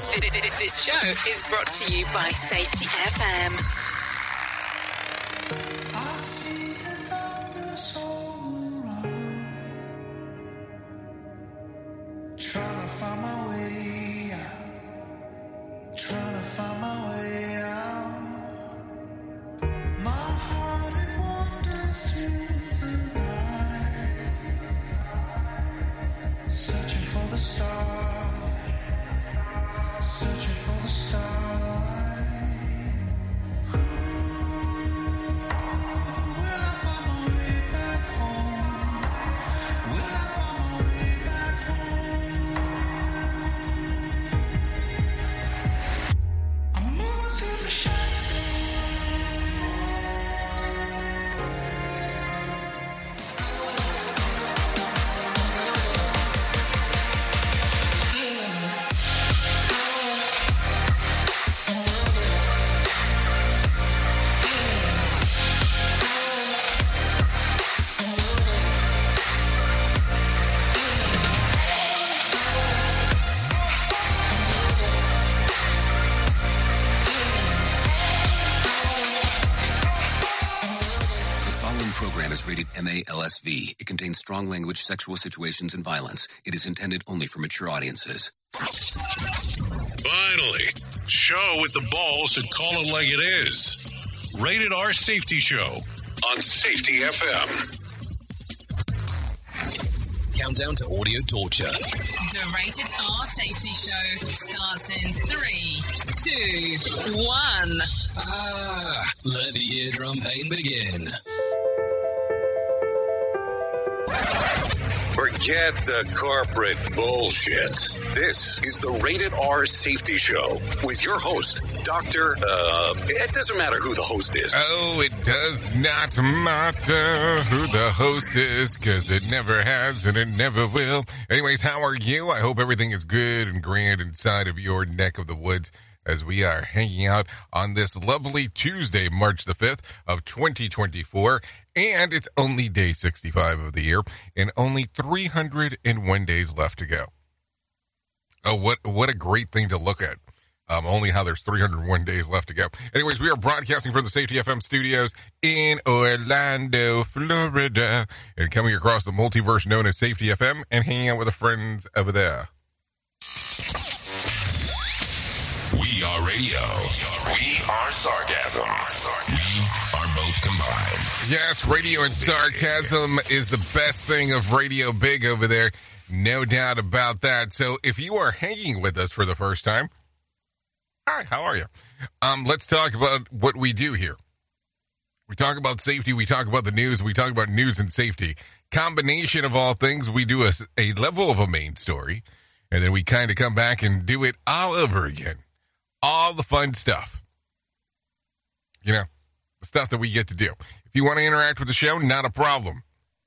This show is brought to you by Safety FM. I see the darkness all around, trying to find my way out, trying to find my way out. My heart, it wanders through the night, searching for the starlight, searching for the starlight. Rated MALSV. It contains strong language, sexual situations, and violence. It is intended only for mature audiences. Finally, show with the balls to call it like it is. Rated R Safety Show on Safety FM. Countdown to audio torture. The Rated R Safety Show starts in 3, 2, 1. Let the eardrum pain begin. Forget the corporate bullshit. This is the Rated R Safety Show with your host, Dr. It doesn't matter who the host is. Oh, it does not matter who the host is, because it never has and it never will. Anyways, how are you? I hope everything is good and grand inside of your neck of the woods as we are hanging out on this lovely Tuesday, March the 5th of 2024. And it's only day 65 of the year and only 301 days left to go. Oh, what a great thing to look at. Only how there's 301 days left to go. Anyways, we are broadcasting from the Safety FM studios in Orlando, Florida, and coming across the multiverse known as Safety FM and hanging out with the friends over there. We are radio. We are sarcasm. We are both combined. Yes, radio and sarcasm is the best thing of Radio Big over there. No doubt about that. So if you are hanging with us for the first time, hi, how are you? Let's talk about what we do here. We talk about safety. We talk about the news. We talk about news and safety. Combination of all things, we do a level of a main story, and then we kind of come back and do it all over again. All the fun stuff. You know, the stuff that we get to do. If you want to interact with the show, not a problem.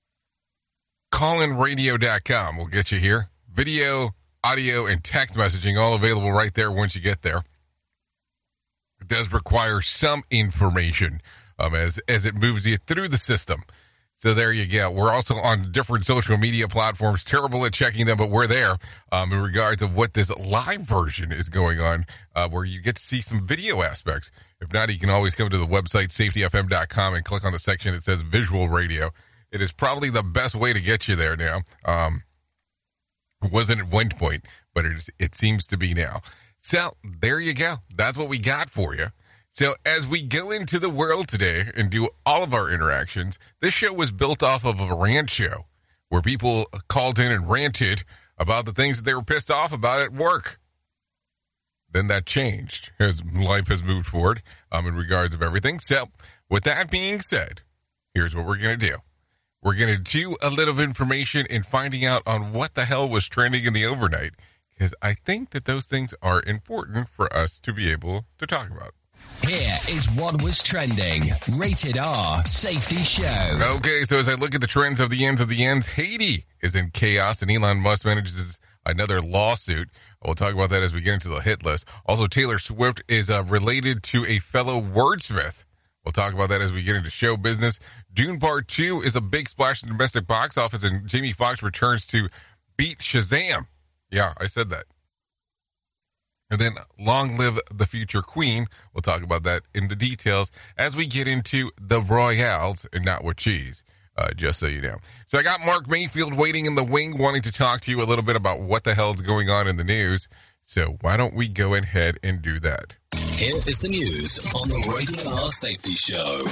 Callinradio.com will get you here. Video, audio, and text messaging all available right there once you get there. It does require some information as it moves you through the system. So there you go. We're also on different social media platforms. Terrible at checking them, but we're there in regards of what this live version is going on, where you get to see some video aspects. If not, you can always come to the website, safetyfm.com, and click on the section that says Visual Radio. It is probably the best way to get you there now. It wasn't at one point, but it seems to be now. So there you go. That's what we got for you. So as we go into the world today and do all of our interactions, this show was built off of a rant show where people called in and ranted about the things that they were pissed off about at work. Then that changed as life has moved forward in regards of everything. So with that being said, here's what we're going to do. We're going to do a little information in finding out on what the hell was trending in the overnight, because I think that those things are important for us to be able to talk about. Here is what was trending. Rated R Safety Show. Okay, so as I look at the trends of the ends, Haiti is in chaos, and Elon Musk manages another lawsuit. We'll talk about that as we get into the hit list. Also, Taylor Swift is related to a fellow wordsmith. We'll talk about that as we get into show business. Dune Part 2 is a big splash in the domestic box office, and Jamie Foxx returns to beat Shazam. Yeah, I said that. And then long live the future queen. We'll talk about that in the details as we get into the Royales and not with cheese, just so you know. So I got Mark Mayfield waiting in the wing, wanting to talk to you a little bit about what the hell's going on in the news. So why don't we go ahead and do that? Here is the news on the Rated R Safety Show.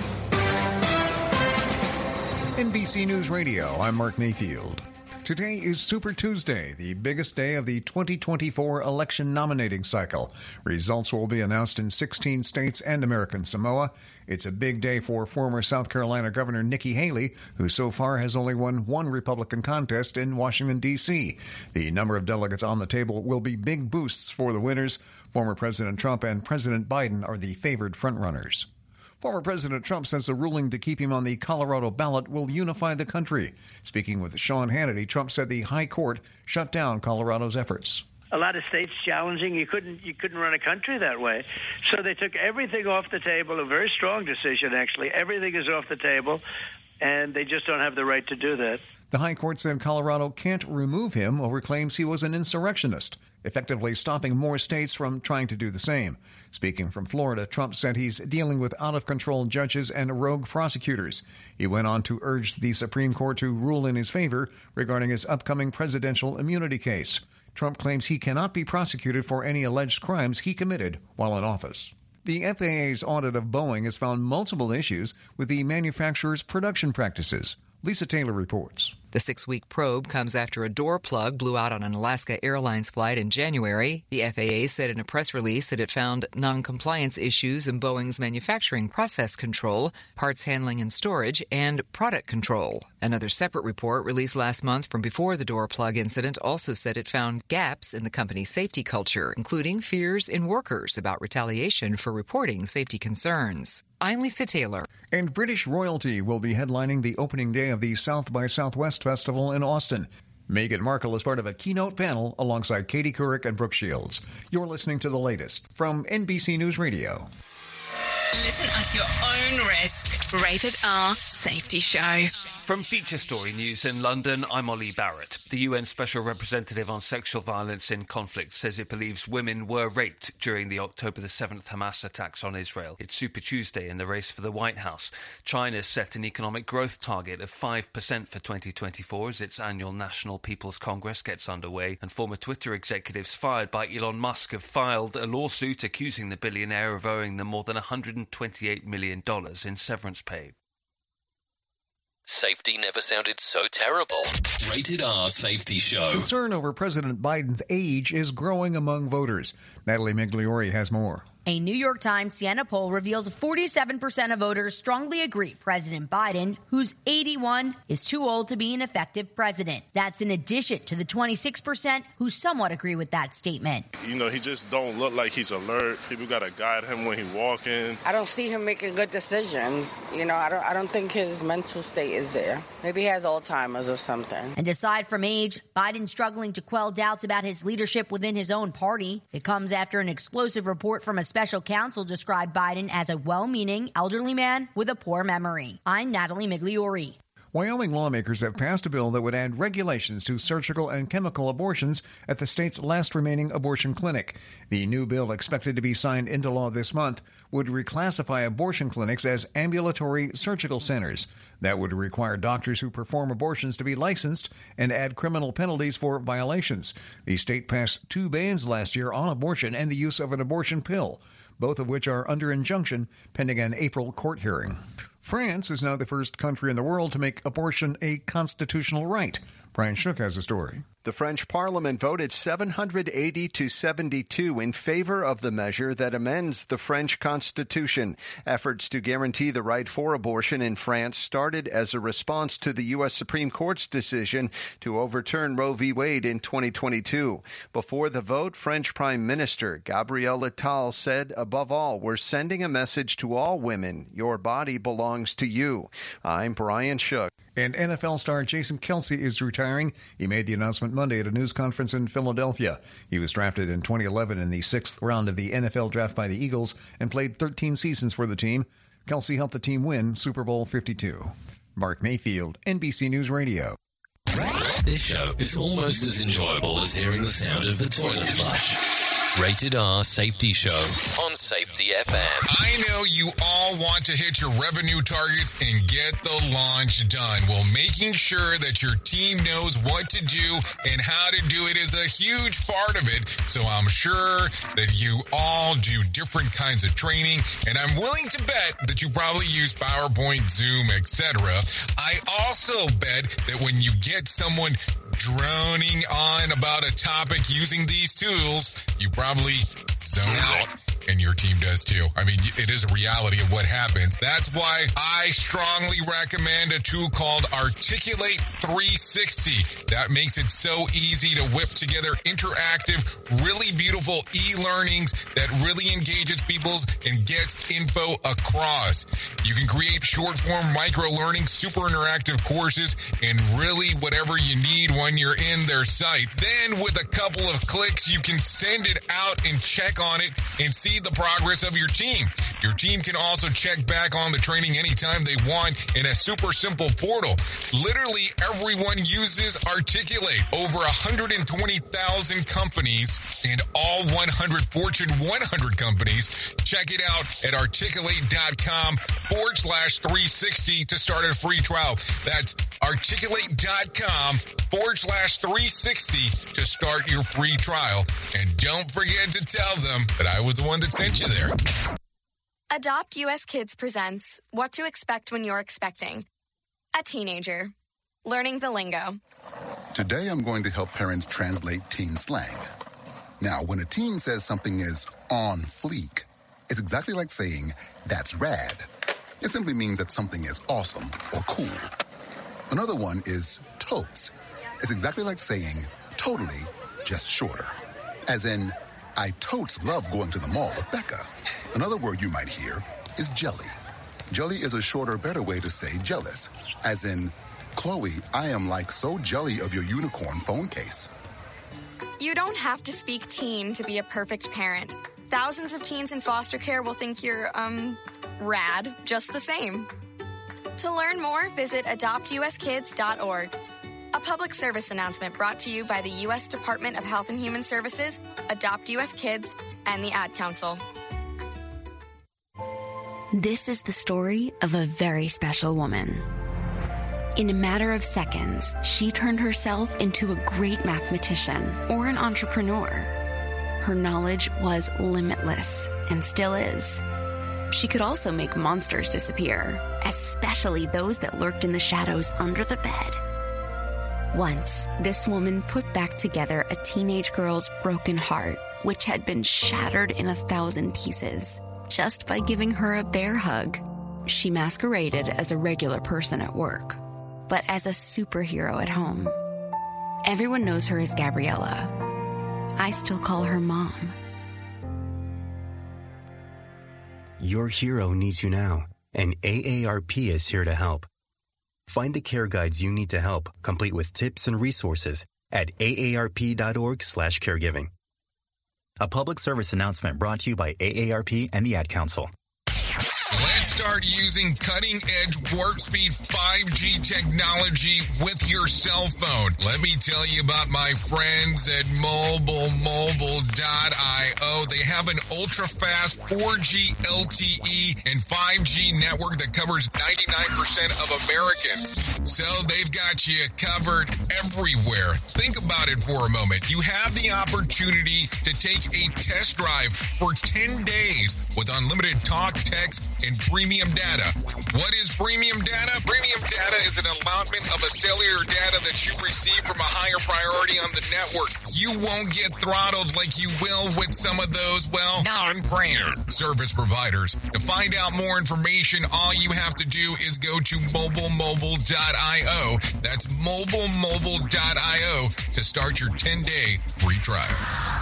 NBC News Radio, I'm Mark Mayfield. Today is Super Tuesday, the biggest day of the 2024 election nominating cycle. Results will be announced in 16 states and American Samoa. It's a big day for former South Carolina Governor Nikki Haley, who so far has only won one Republican contest in Washington, D.C. The number of delegates on the table will be big boosts for the winners. Former President Trump and President Biden are the favored frontrunners. Former President Trump says a ruling to keep him on the Colorado ballot will unify the country. Speaking with Sean Hannity, Trump said the high court shut down Colorado's efforts. A lot of states challenging. You couldn't run a country that way. So they took everything off the table, a very strong decision, actually. Everything is off the table, and they just don't have the right to do that. The High Court said Colorado can't remove him over claims he was an insurrectionist, effectively stopping more states from trying to do the same. Speaking from Florida, Trump said he's dealing with out-of-control judges and rogue prosecutors. He went on to urge the Supreme Court to rule in his favor regarding his upcoming presidential immunity case. Trump claims he cannot be prosecuted for any alleged crimes he committed while in office. The FAA's audit of Boeing has found multiple issues with the manufacturer's production practices. Lisa Taylor reports. The 6-week probe comes after a door plug blew out on an Alaska Airlines flight in January. The FAA said in a press release that it found non-compliance issues in Boeing's manufacturing process control, parts handling and storage, and product control. Another separate report released last month from before the door plug incident also said it found gaps in the company's safety culture, including fears in workers about retaliation for reporting safety concerns. I'm Lisa Taylor. And British royalty will be headlining the opening day of the South by Southwest Festival in Austin. Meghan Markle is part of a keynote panel alongside Katie Couric and Brooke Shields. You're listening to the latest from NBC News Radio. Listen at your own risk. Rated R Safety Show. From Feature Story News in London, I'm Ollie Barrett. The UN Special Representative on Sexual Violence in Conflict says it believes women were raped during the October the 7th Hamas attacks on Israel. It's Super Tuesday in the race for the White House. China's set an economic growth target of 5% for 2024 as its annual National People's Congress gets underway. And former Twitter executives fired by Elon Musk have filed a lawsuit accusing the billionaire of owing them more than $128 million in severance pay. Safety never sounded so terrible. Rated R Safety Show. Concern over President Biden's age is growing among voters. Natalie Migliore has more. A New York Times Siena poll reveals 47% of voters strongly agree President Biden, who's 81, is too old to be an effective president. That's in addition to the 26% who somewhat agree with that statement. You know, he just don't look like he's alert. People got to guide him when he's walking. I don't see him making good decisions. You know, I don't think his mental state is there. Maybe he has Alzheimer's or something. And aside from age, Biden's struggling to quell doubts about his leadership within his own party. It comes after an explosive report from a special counsel described Biden as a well-meaning elderly man with a poor memory. I'm Natalie Migliore. Wyoming lawmakers have passed a bill that would add regulations to surgical and chemical abortions at the state's last remaining abortion clinic. The new bill, expected to be signed into law this month, would reclassify abortion clinics as ambulatory surgical centers. That would require doctors who perform abortions to be licensed and add criminal penalties for violations. The state passed 2 bans last year on abortion and the use of an abortion pill, both of which are under injunction pending an April court hearing. France is now the first country in the world to make abortion a constitutional right. Brian Shook has a story. The French Parliament voted 780 to 72 in favor of the measure that amends the French Constitution. Efforts to guarantee the right for abortion in France started as a response to the U.S. Supreme Court's decision to overturn Roe v. Wade in 2022. Before the vote, French Prime Minister Gabriel Attal said, above all, we're sending a message to all women. Your body belongs to you. I'm Brian Shook. And NFL star Jason Kelce is retiring. He made the announcement Monday at a news conference in Philadelphia. He was drafted in 2011 in the 6th round of the NFL draft by the Eagles and played 13 seasons for the team. Kelce helped the team win Super Bowl 52. Mark Mayfield, NBC News Radio. This show is almost as enjoyable as hearing the sound of the toilet flush. Rated R Safety Show on Safety FM. I know you all want to hit your revenue targets and get the launch done. Well, making sure that your team knows what to do and how to do it is a huge part of it. So I'm sure that you all do different kinds of training, and I'm willing to bet that you probably use PowerPoint, Zoom, etc. I also bet that when you get someone droning on about a topic using these tools, you probably zone out, and your team does too. I mean, it is a reality of what happens. That's why I strongly recommend a tool called Articulate 360. That makes it so easy to whip together interactive, really beautiful e-learnings that really engages people and gets info across. You can create short-form micro-learning, super interactive courses, and really whatever you need when you're in their site. Then with a couple of clicks, you can send it out and check on it and see the progress of your team. Your team can also check back on the training anytime they want in a super simple portal. Literally everyone uses Articulate. Over 120,000 companies and all 100 Fortune 100 companies. Check it out at articulate.com/360 to start a free trial. That's articulate.com/360 to start your free trial. And don't forget to tell them that I was the one that sent you there. Adopt US Kids presents What to Expect When You're Expecting. A teenager. Learning the lingo. Today I'm going to help parents translate teen slang. Now, when a teen says something is on fleek, it's exactly like saying, that's rad. It simply means that something is awesome or cool. Another one is totes. It's exactly like saying, totally, just shorter. As in, I totes love going to the mall with Becca. Another word you might hear is jelly. Jelly is a shorter, better way to say jealous. As in, Chloe, I am like so jelly of your unicorn phone case. You don't have to speak teen to be a perfect parent. Thousands of teens in foster care will think you're, rad, just the same. To learn more, visit adoptuskids.org. A public service announcement brought to you by the U.S. Department of Health and Human Services, Adopt U.S. Kids, and the Ad Council. This is the story of a very special woman. In a matter of seconds, she turned herself into a great mathematician or an entrepreneur. Her knowledge was limitless and still is. She could also make monsters disappear, especially those that lurked in the shadows under the bed. Once, this woman put back together a teenage girl's broken heart, which had been shattered in 1,000 pieces, just by giving her a bear hug. She masqueraded as a regular person at work, but as a superhero at home. Everyone knows her as Gabriella. I still call her Mom. Your hero needs you now, and AARP is here to help. Find the care guides you need to help, complete with tips and resources at aarp.org/caregiving. A public service announcement brought to you by AARP and the Ad Council. Let's start using cutting-edge warp speed 5G technology with your cell phone. Let me tell you about my friends at mobilemobile.io. They have an ultra-fast 4G LTE and 5G network that covers 99% of Americans. So they've got you covered everywhere. Think about it for a moment. You have the opportunity to take a test drive for 10 days with unlimited talk, text, and premium data. What is premium data? Premium data is an allotment of a cellular data that you receive from a higher priority on the network. You won't get throttled like you will with some of those, well, non-brand service providers. To find out more information, all you have to do is go to mobilemobile.io. That's mobilemobile.io to start your 10-day free trial.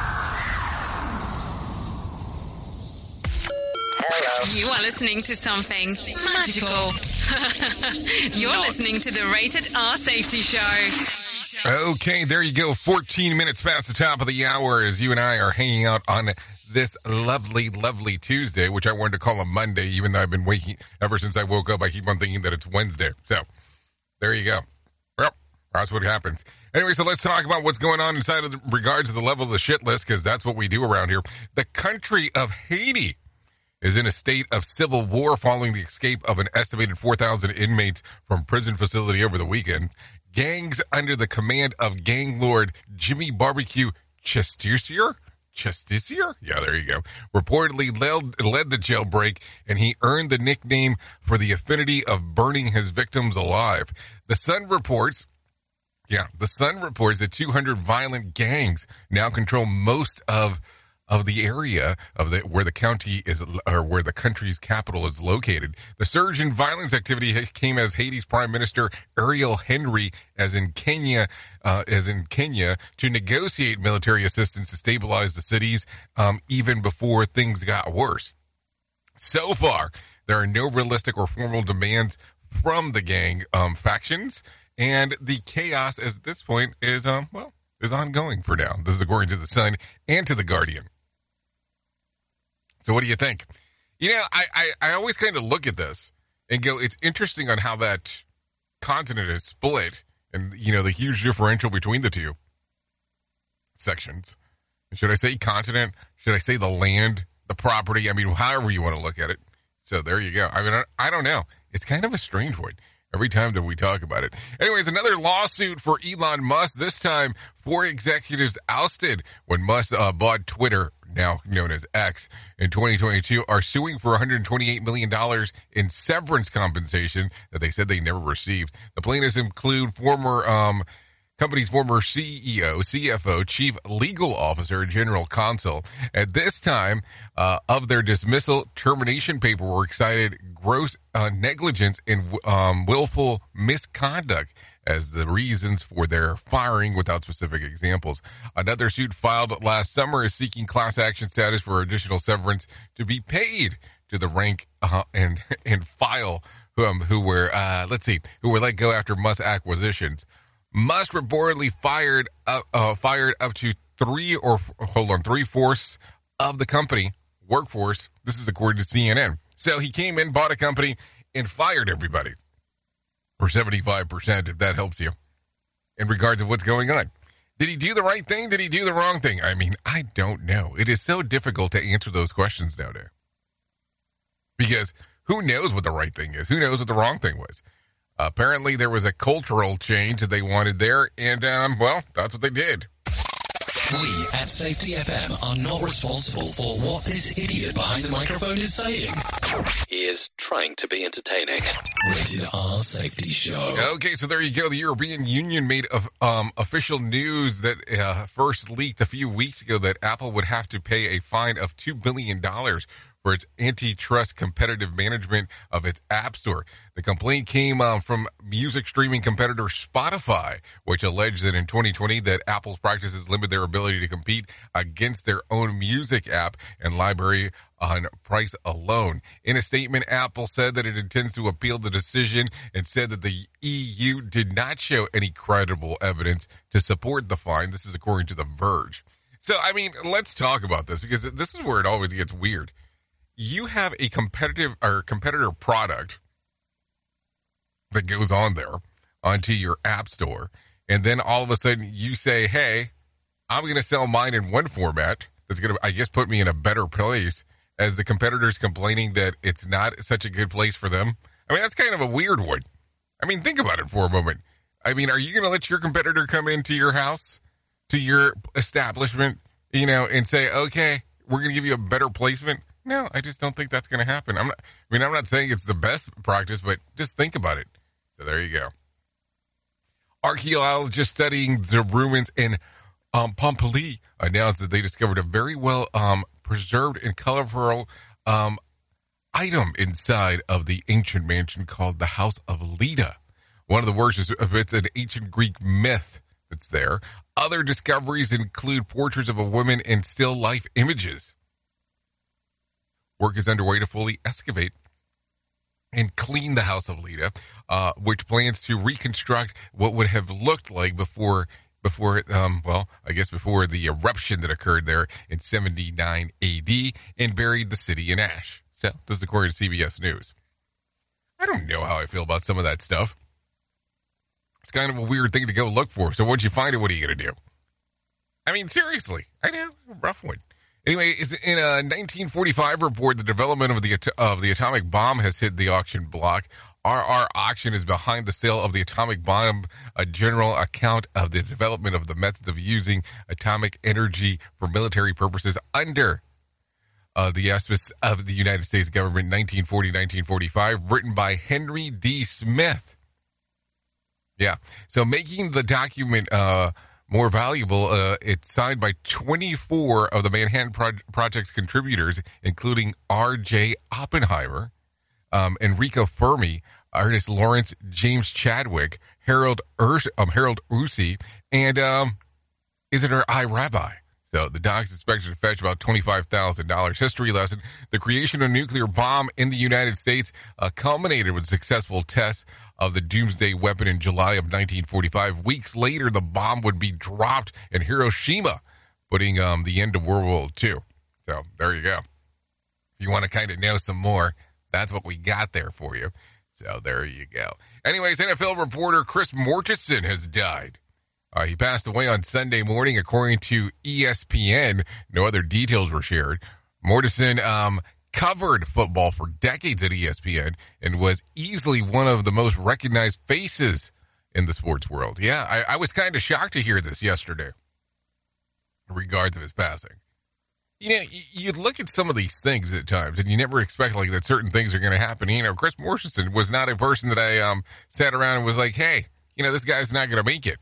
You are listening to something magical. You're listening to the Rated R Safety Show. Okay, there you go. 14 minutes past the top of the hour as you and I are hanging out on this lovely, lovely Tuesday, which I wanted to call a Monday, even though I've been waking ever since I woke up. I keep on thinking that it's Wednesday. So there you go. Well, That's what happens. Anyway, so let's talk about what's going on inside of regards to the level of the shit list, because that's what we do around here. The country of Haiti is in a state of civil war following the escape of an estimated 4,000 inmates from prison facility over the weekend. Gangs under the command of gang lord Jimmy Barbecue Chestier? Yeah, there you go. Reportedly led the jailbreak, and he earned the nickname for the affinity of burning his victims alive. The Sun reports that 200 violent gangs now control most of the area of where the county is, or where the country's capital is located. The surge in violence activity came as Haiti's Prime Minister Ariel Henry, as in Kenya, to negotiate military assistance to stabilize the cities, even before things got worse. So far, there are no realistic or formal demands from the gang factions, and the chaos at this point is ongoing for now. This is according to the Sun and to the Guardian. So what do you think? You know, I always kind of look at this and go, it's interesting on how that continent is split, and, you know, the huge differential between the two sections. Should I say continent? Should I say the land, the property? I mean, however you want to look at it. So there you go. I mean, I don't know. It's kind of a strange one every time that we talk about it. Anyways, another lawsuit for Elon Musk. This time, 4 executives ousted when Musk bought Twitter, now known as X, in 2022, are suing for $128 million in severance compensation that they said they never received. The plaintiffs include company's former CEO, CFO, chief legal officer, and general counsel. At this time of their dismissal, termination paperwork cited gross negligence and willful misconduct as the reasons for their firing without specific examples. Another suit filed last summer is seeking class action status for additional severance to be paid to the rank and file who were let go after Musk acquisitions. Musk reportedly fired up to 3/4 of the company workforce. This is according to CNN. So he came in, bought a company, and fired everybody. Or 75%, if that helps you, in regards of what's going on. Did he do the right thing? Did he do the wrong thing? I mean, I don't know. It is so difficult to answer those questions nowadays. Because who knows what the right thing is? Who knows what the wrong thing was? Apparently, there was a cultural change that they wanted there, and, that's what they did. We at Safety FM are not responsible for what this idiot behind the microphone is saying. He is trying to be entertaining. Rated R Safety Show. Okay, so there you go. The European Union made official news that first leaked a few weeks ago that Apple would have to pay a fine of $2 billion for its antitrust competitive management of its App Store. The complaint came from music streaming competitor Spotify, which alleged that in 2020 that Apple's practices limit their ability to compete against their own music app and library on price alone. In a statement, Apple said that it intends to appeal the decision and said that the EU did not show any credible evidence to support the fine. This is according to The Verge. So, I mean, let's talk about this, because this is where it always gets weird. You have a competitor product that goes on there onto your app store, and then all of a sudden you say, hey, I'm going to sell mine in one format that's going to, I guess, put me in a better place, as the competitors complaining that it's not such a good place for them. I mean, that's kind of a weird one. I mean, think about it for a moment. I mean, are you going to let your competitor come into your house, to your establishment, and say, okay, we're going to give you a better placement? No, I just don't think that's going to happen. I'm not saying it's the best practice, but just think about it. So there you go. Archaeologists studying the ruins in Pompeii announced that they discovered a very well preserved and colorful item inside of the ancient mansion called the House of Leda. One of the works is it's an ancient Greek myth that's there. Other discoveries include portraits of a woman and still life images. Work is underway to fully excavate and clean the House of Leda, which plans to reconstruct what would have looked like before the eruption that occurred there in 79 AD and buried the city in ash. So, this is according to CBS News. I don't know how I feel about some of that stuff. It's kind of a weird thing to go look for. So once you find it, what are you going to do? I mean, seriously. I know. Rough one. Anyway, in a 1945 report, the development of the atomic bomb has hit the auction block. RR Auction is behind the sale of the atomic bomb, a general account of the development of the methods of using atomic energy for military purposes under the auspices of the United States government, 1940-1945, written by Henry D. Smith. Yeah, so making the document more valuable, it's signed by 24 of the Manhattan Project's contributors, including R.J. Oppenheimer, Enrico Fermi, Ernest Lawrence, James Chadwick, Harold Ursi, and Isidor I. Rabbi. So the doc is expected to fetch about $25,000. History lesson: the creation of a nuclear bomb in the United States culminated with successful tests of the doomsday weapon in July of 1945. Weeks later, the bomb would be dropped in Hiroshima, putting the end to World War II. So there you go. If you want to kind of know some more, that's what we got there for you. So there you go. Anyways, NFL reporter Chris Mortensen has died. He passed away on Sunday morning, according to ESPN. No other details were shared. Mortensen covered football for decades at ESPN and was easily one of the most recognized faces in the sports world. Yeah, I was kind of shocked to hear this yesterday in regards of his passing. You know, you look at some of these things at times, and you never expect like that certain things are going to happen. You know, Chris Mortensen was not a person that I sat around and was like, hey, you know, this guy's not going to make it.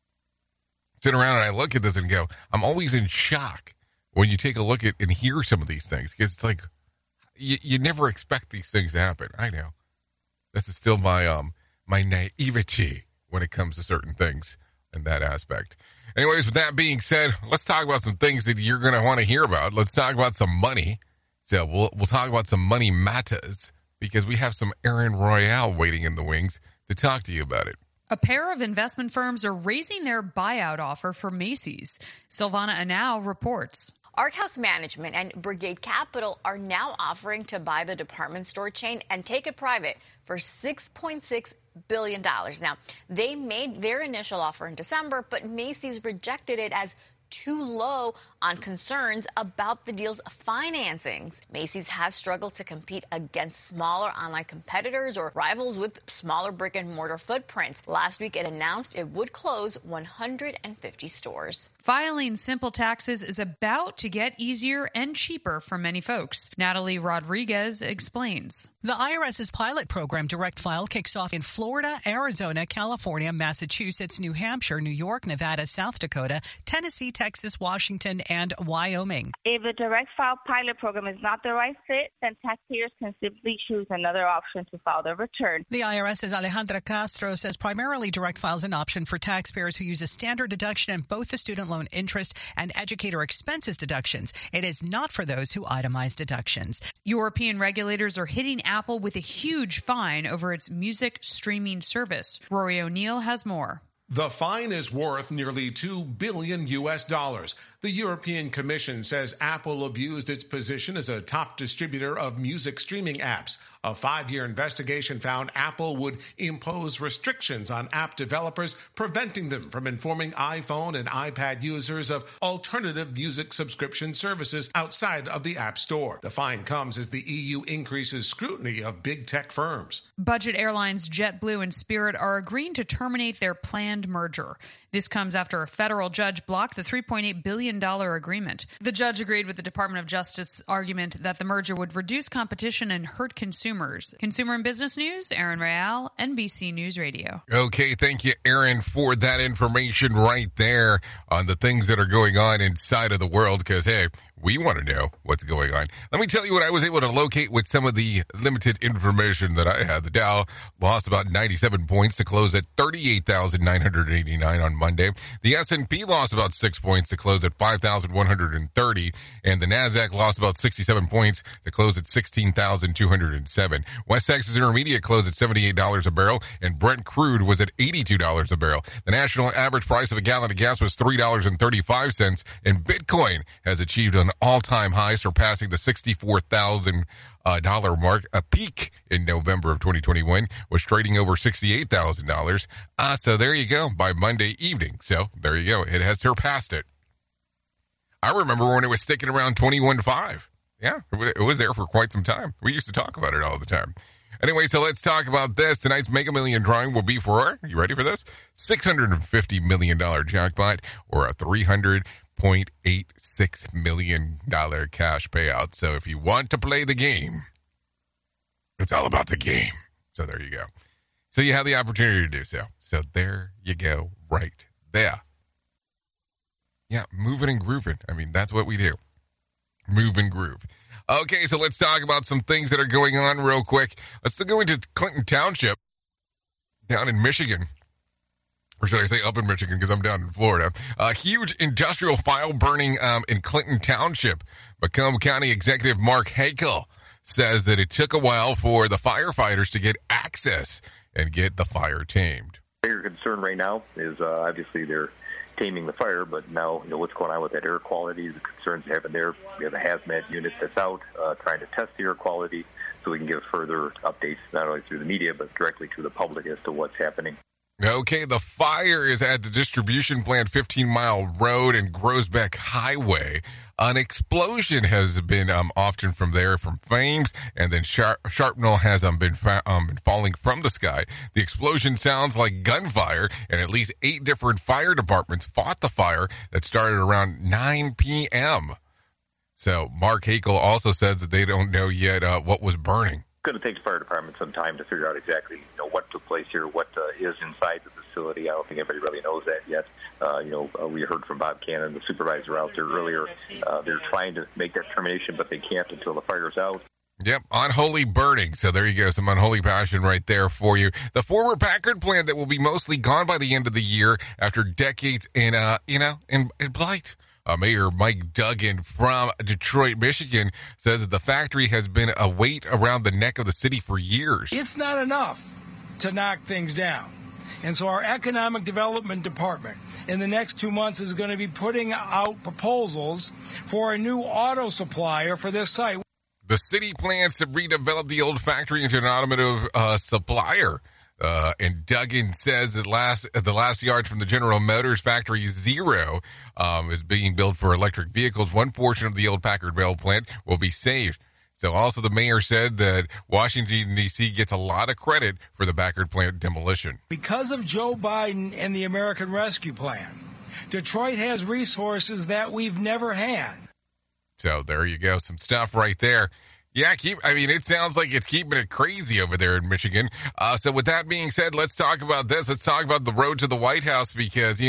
Sit around and I look at this and go, I'm always in shock when you take a look at and hear some of these things, because it's like you never expect these things to happen. I know. This is still my my naivety when it comes to certain things in that aspect. Anyways, with that being said, let's talk about some things that you're going to want to hear about. Let's talk about some money. So we'll talk about some money matters, because we have some Aaron Royale waiting in the wings to talk to you about it. A pair of investment firms are raising their buyout offer for Macy's. Silvana Anau reports. Arthouse Management and Brigade Capital are now offering to buy the department store chain and take it private for $6.6 billion. Now, they made their initial offer in December, but Macy's rejected it as too low on concerns about the deal's financings. Macy's has struggled to compete against smaller online competitors or rivals with smaller brick-and-mortar footprints. Last week, it announced it would close 150 stores. Filing simple taxes is about to get easier and cheaper for many folks. Natalie Rodriguez explains. The IRS's pilot program, Direct File, kicks off in Florida, Arizona, California, Massachusetts, New Hampshire, New York, Nevada, South Dakota, Tennessee, Texas, Washington, and Wyoming. If the Direct File pilot program is not the right fit, then taxpayers can simply choose another option to file their return. The IRS's Alejandra Castro says primarily Direct File is an option for taxpayers who use a standard deduction in both the student loan interest and educator expenses deductions. It is not for those who itemize deductions. European regulators are hitting Apple with a huge fine over its music streaming service. Rory O'Neill has more. The fine is worth nearly $2 billion. The European Commission says Apple abused its position as a top distributor of music streaming apps. A 5-year investigation found Apple would impose restrictions on app developers, preventing them from informing iPhone and iPad users of alternative music subscription services outside of the App Store. The fine comes as the EU increases scrutiny of big tech firms. Budget airlines JetBlue and Spirit are agreeing to terminate their planned merger. This comes after a federal judge blocked the $3.8 billion agreement. The judge agreed with the Department of Justice argument that the merger would reduce competition and hurt consumers. Consumer and Business News, Aaron Real, NBC News Radio. Okay, thank you, Aaron, for that information right there on the things that are going on inside of the world, because, hey, we want to know what's going on. Let me tell you what I was able to locate with some of the limited information that I had. The Dow lost about 97 points to close at 38,989 on Monday. The S&P lost about 6 points to close at 5,130, and the NASDAQ lost about 67 points to close at 16,207. West Texas Intermediate closed at $78 a barrel, and Brent crude was at $82 a barrel. The national average price of a gallon of gas was $3.35, and Bitcoin has achieved an all-time high, surpassing the 64,000 mark. A peak in November of 2021 was trading over $68,000. So there you go, by Monday evening. So there you go. It has surpassed it. I remember when it was sticking around 21.5. Yeah, it was there for quite some time. We used to talk about it all the time. Anyway, so let's talk about this. Tonight's Mega Million drawing will be for, you ready for this? $650 million jackpot or a $300.86 million cash payout. So if you want to play the game, it's all about the game. So there you go. So you have the opportunity to do so. So there you go, right there. Yeah, moving and grooving. I mean, that's what we do. Move and groove. Okay, so let's talk about some things that are going on real quick. Let's go into Clinton Township down in Michigan. Or should I say up in Michigan because I'm down in Florida. A huge industrial fire burning in Clinton Township. Macomb County Executive Mark Hakel says that it took a while for the firefighters to get access and get the fire tamed. Bigger concern right now is obviously they're taming the fire, but now, what's going on with that air quality, the concerns they have in there. We have a hazmat unit that's out trying to test the air quality so we can give further updates, not only through the media, but directly to the public as to what's happening. Okay, the fire is at the distribution plant 15-mile road and Grosbeck Highway. An explosion has been often from flames, and then shrapnel has been falling from the sky. The explosion sounds like gunfire, and at least 8 different fire departments fought the fire that started around 9 p.m. So Mark Hakel also says that they don't know yet what was burning. It's going to take the fire department some time to figure out exactly what took place here, what is inside the facility. I don't think everybody really knows that yet. We heard from Bob Cannon, the supervisor out there earlier. They're trying to make that determination, but they can't until the fire's out. Yep, unholy burning. So there you go, some unholy passion right there for you. The former Packard plant that will be mostly gone by the end of the year after decades in blight. Mayor Mike Duggan from Detroit, Michigan, says that the factory has been a weight around the neck of the city for years. It's not enough to knock things down. And so our economic development department in the next 2 months is going to be putting out proposals for a new auto supplier for this site. The city plans to redevelop the old factory into an automotive supplier. And Duggan says that the last yard from the General Motors Factory Zero is being built for electric vehicles. One portion of the old Packard Bell plant will be saved. So also the mayor said that Washington, D.C. gets a lot of credit for the Packard plant demolition. Because of Joe Biden and the American Rescue Plan, Detroit has resources that we've never had. So there you go. Some stuff right there. Yeah, it sounds like it's keeping it crazy over there in Michigan. So with that being said, let's talk about this. Let's talk about the road to the White House because,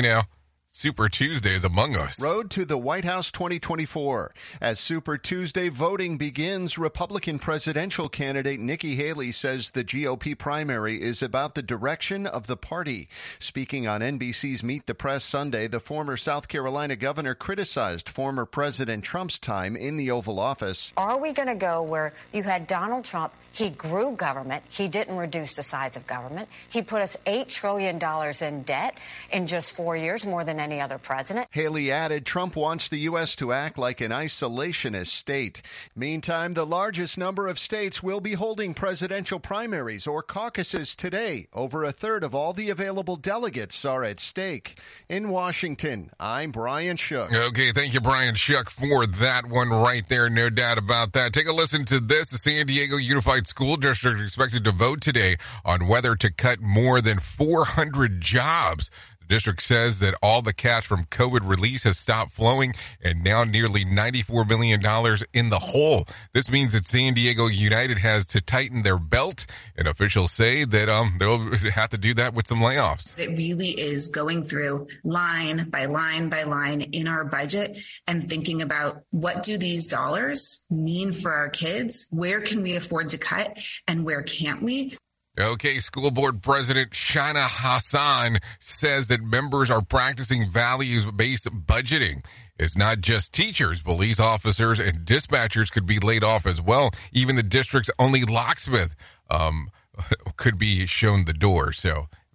Super Tuesday is among us. Road to the White House 2024. As Super Tuesday voting begins, Republican presidential candidate Nikki Haley says the GOP primary is about the direction of the party. Speaking on NBC's Meet the Press Sunday, the former South Carolina governor criticized former President Trump's time in the Oval Office. Are we going to go where you had Donald Trump? He grew government. He didn't reduce the size of government. He put us $8 trillion in debt in just 4 years, more than any other president. Haley added Trump wants the U.S. to act like an isolationist state. Meantime, the largest number of states will be holding presidential primaries or caucuses today. Over a third of all the available delegates are at stake. In Washington, I'm Brian Shook. Okay, thank you, Brian Shook, for that one right there. No doubt about that. Take a listen to this. The San Diego Unified School District expected to vote today on whether to cut more than 400 jobs. The district says that all the cash from COVID release has stopped flowing and now nearly $94 million in the hole. This means that San Diego United has to tighten their belt, and officials say that they'll have to do that with some layoffs. It really is going through line by line by line in our budget and thinking about what do these dollars mean for our kids? Where can we afford to cut and where can't we? Okay, school board president Shana Hassan says that members are practicing values-based budgeting. It's not just teachers, police officers, and dispatchers could be laid off as well. Even the district's only locksmith could be shown the door. So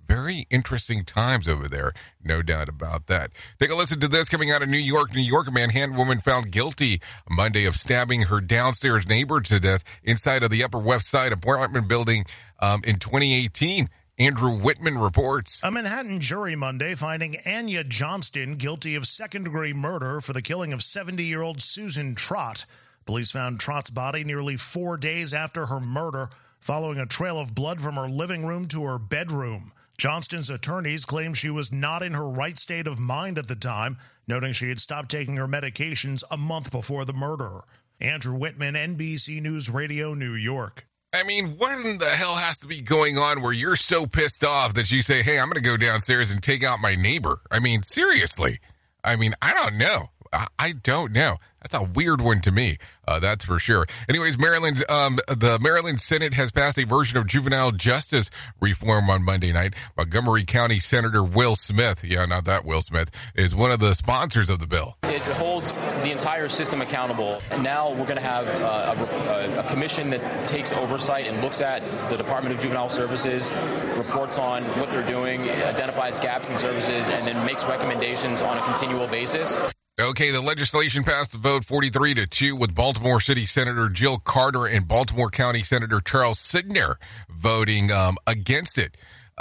Very interesting times over there, no doubt about that. Take a listen to this coming out of New York. New York, a Manhattan woman found guilty Monday of stabbing her downstairs neighbor to death inside of the Upper West Side apartment building in 2018. Andrew Whitman reports. A Manhattan jury Monday finding Anya Johnston guilty of second-degree murder for the killing of 70-year-old Susan Trott. Police found Trott's body nearly 4 days after her murder, following a trail of blood from her living room to her bedroom. Johnston's attorneys claimed she was not in her right state of mind at the time, noting she had stopped taking her medications a month before the murder. Andrew Whitman, NBC News Radio, New York. I mean, what in the hell has to be going on where you're so pissed off that you say, hey, I'm going to go downstairs and take out my neighbor? I mean, seriously. I mean, I don't know. I don't know. That's a weird one to me. That's for sure. Anyways, the Maryland Senate has passed a version of juvenile justice reform on Monday night. Montgomery County Senator Will Smith, not that Will Smith, is one of the sponsors of the bill. It holds the entire system accountable. And now we're going to have a commission that takes oversight and looks at the Department of Juvenile Services, reports on what they're doing, identifies gaps in services, and then makes recommendations on a continual basis. Okay, the legislation passed the vote 43-2 with Baltimore City Senator Jill Carter and Baltimore County Senator Charles Sidner voting against it.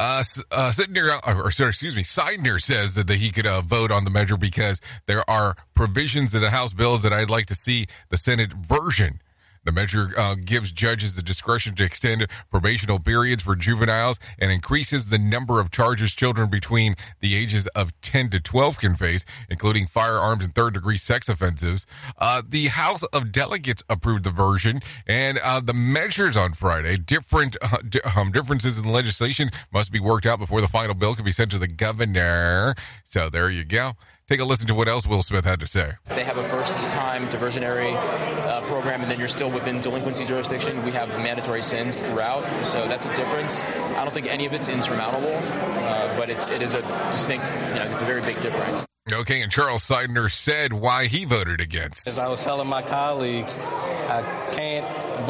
Sidner says that he could vote on the measure because there are provisions in the House bills that I'd like to see the Senate version. The measure gives judges the discretion to extend probational periods for juveniles and increases the number of charges children between the ages of 10 to 12 can face, including firearms and third-degree sex offenses. The House of Delegates approved the version, and the measures on Friday, differences in legislation must be worked out before the final bill can be sent to the governor. So there you go. Take a listen to what else Will Smith had to say. They have a first-time diversionary program, and then you're still within delinquency jurisdiction. We have mandatory sins throughout, so that's a difference. I don't think any of it's insurmountable, but it is a distinct, it's a very big difference. Okay, and Charles Sidner said why he voted against. As I was telling my colleagues, I can't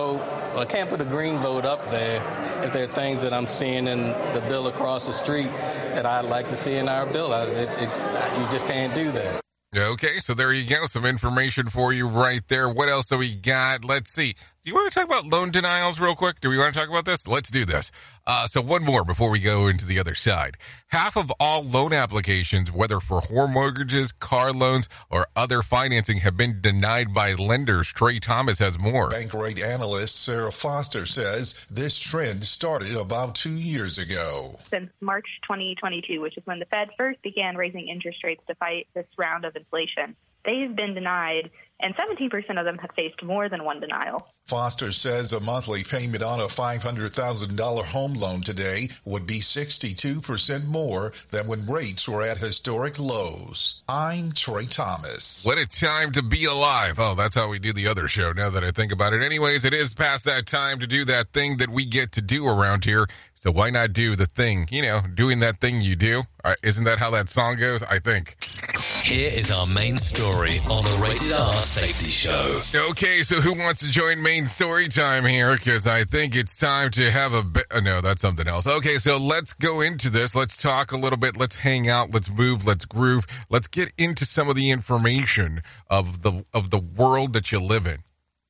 put a green vote up there if there are things that I'm seeing in the bill across the street that I'd like to see in our bill. You just can't do that. Okay, so there you go. Some information for you right there. What else do we got? Let's see. Do you want to talk about loan denials real quick? Do we want to talk about this? Let's do this. So one more before we go into the other side. Half of all loan applications, whether for home mortgages, car loans, or other financing, have been denied by lenders. Trey Thomas has more. Bank rate analyst Sarah Foster says this trend started about 2 years ago. Since March 2022, which is when the Fed first began raising interest rates to fight this round of inflation, they've been denied, and 17% of them have faced more than one denial. Foster says a monthly payment on a $500,000 home loan today would be 62% more than when rates were at historic lows. I'm Trey Thomas. What a time to be alive. Oh, that's how we do the other show now that I think about it. Anyways, it is past that time to do that thing that we get to do around here. So why not do the thing, doing that thing you do? Isn't that how that song goes? I think. Here is our main story on the Rated R Safety Show. Okay, so who wants to join main story time here? Because I think it's time to have a bit. No, that's something else. Okay, so let's go into this. Let's talk a little bit. Let's hang out. Let's move. Let's groove. Let's get into some of the information of the world that you live in.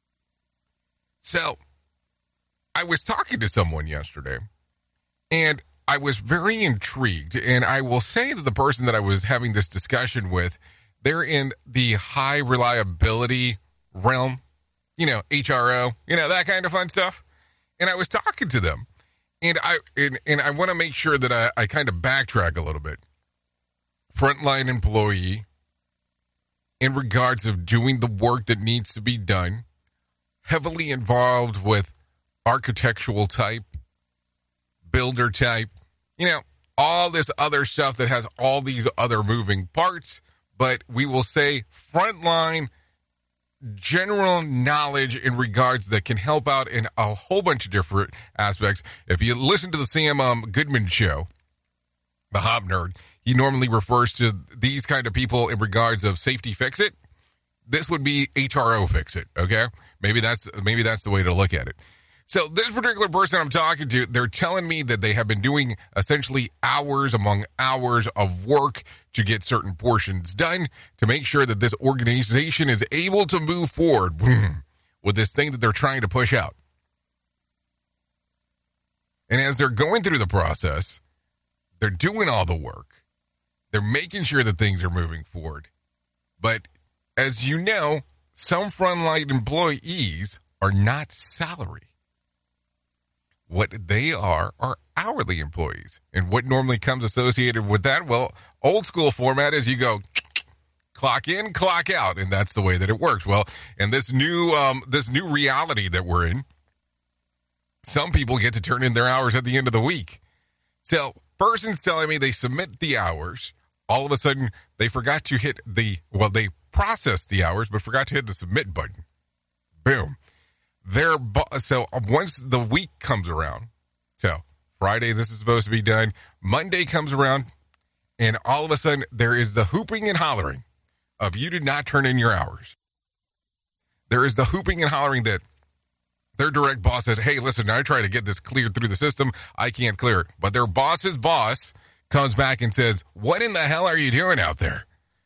So, I was talking to someone yesterday, and I was very intrigued, and I will say that the person that I was having this discussion with, they're in the high reliability realm, HRO, that kind of fun stuff. And I was talking to them, and I want to make sure that I kind of backtrack a little bit. Frontline employee in regards of doing the work that needs to be done, heavily involved with architectural type, builder type, all this other stuff that has all these other moving parts, but we will say frontline general knowledge in regards that can help out in a whole bunch of different aspects. If you listen to the Sam Goodman show, the Hop Nerd, he normally refers to these kind of people in regards of safety fix it. This would be HRO fix it, okay? Maybe that's the way to look at it. So this particular person I'm talking to, they're telling me that they have been doing essentially hours among hours of work to get certain portions done to make sure that this organization is able to move forward with this thing that they're trying to push out. And as they're going through the process, they're doing all the work. They're making sure that things are moving forward. But as you know, some frontline employees are not salary. What they are hourly employees. And what normally comes associated with that, well, old school format is you go clock in, clock out, and that's the way that it works. Well, in this new reality that we're in, some people get to turn in their hours at the end of the week. So, person's telling me they submit the hours. All of a sudden, they forgot to hit they processed the hours, but forgot to hit the submit button. Boom. So once the week comes around, so Friday this is supposed to be done, Monday comes around, and all of a sudden there is the hooping and hollering of you did not turn in your hours. There is the hooping and hollering that their direct boss says, hey, listen, I try to get this cleared through the system. I can't clear it. But their boss's boss comes back and says, what in the hell are you doing out there?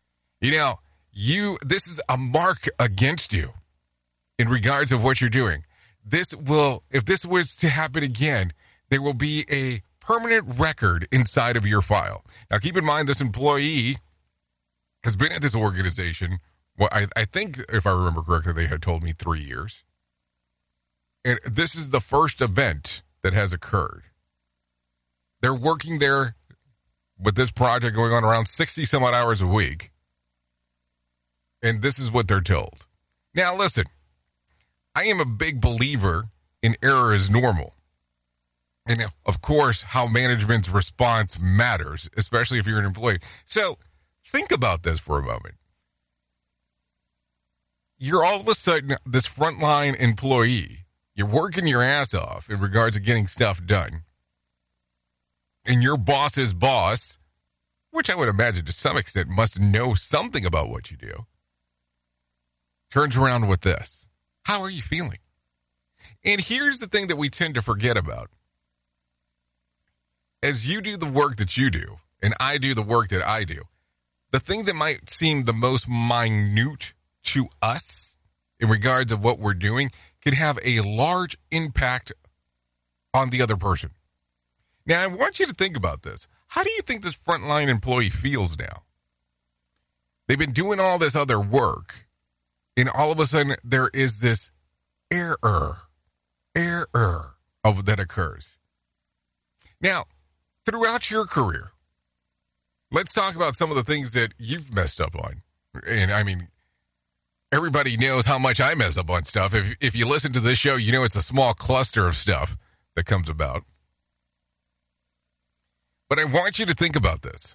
This is a mark against you in regards of what you're doing. If this was to happen again, there will be a permanent record inside of your file. Now, keep in mind, this employee has been at this organization. Well, I think, if I remember correctly, they had told me 3 years. And this is the first event that has occurred. They're working there with this project going on around 60 some odd hours a week. And this is what they're told. Now, listen, I am a big believer in error is normal. And of course, how management's response matters, especially if you're an employee. So think about this for a moment. You're all of a sudden this frontline employee. You're working your ass off in regards to getting stuff done. And your boss's boss, which I would imagine to some extent must know something about what you do, turns around with this. How are you feeling? And here's the thing that we tend to forget about. As you do the work that you do, and I do the work that I do, the thing that might seem the most minute to us in regards of what we're doing can have a large impact on the other person. Now, I want you to think about this. How do you think this frontline employee feels now? They've been doing all this other work, and all of a sudden there is this error that occurs. Now, throughout your career, let's talk about some of the things that you've messed up on. And I mean, everybody knows how much I mess up on stuff. If you listen to this show, you know it's a small cluster of stuff that comes about. But I want you to think about this.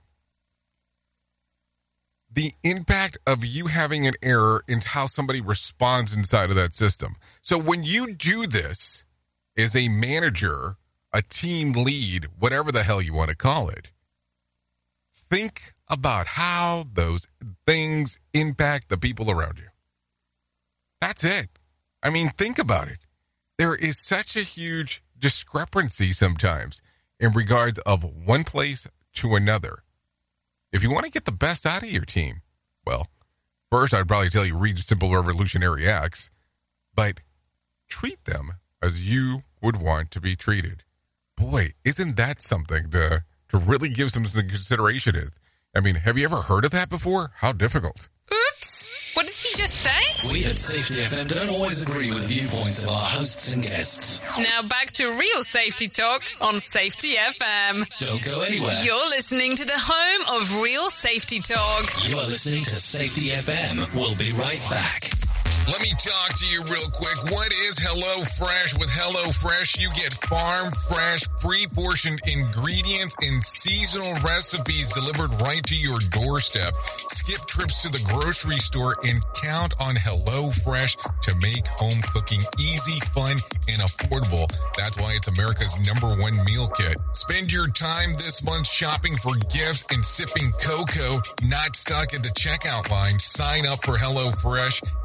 The impact of you having an error and how somebody responds inside of that system. So when you do this as a manager, a team lead, whatever the hell you want to call it, think about how those things impact the people around you. That's it. I mean, think about it. There is such a huge discrepancy sometimes in regards of one place to another. If you want to get the best out of your team, well, first I'd probably tell you read Simple Revolutionary Acts, but treat them as you would want to be treated. Boy, isn't that something to really give some consideration? I mean, have you ever heard of that before? How difficult. Oops. What did he just say? We at Safety FM don't always agree with viewpoints of our hosts and guests. Now back to real safety talk on Safety FM. Don't go anywhere. You're listening to the home of real safety talk. You are listening to Safety FM. We'll be right back. Let me talk to you real quick. What is HelloFresh? With HelloFresh, you get farm fresh, pre-portioned ingredients and seasonal recipes delivered right to your doorstep. Skip trips to the grocery store and count on HelloFresh to make home cooking easy, fun, and affordable. That's why it's America's #1 meal kit. Spend your time this month shopping for gifts and sipping cocoa, not stuck at the checkout line. Sign up for HelloFresh and get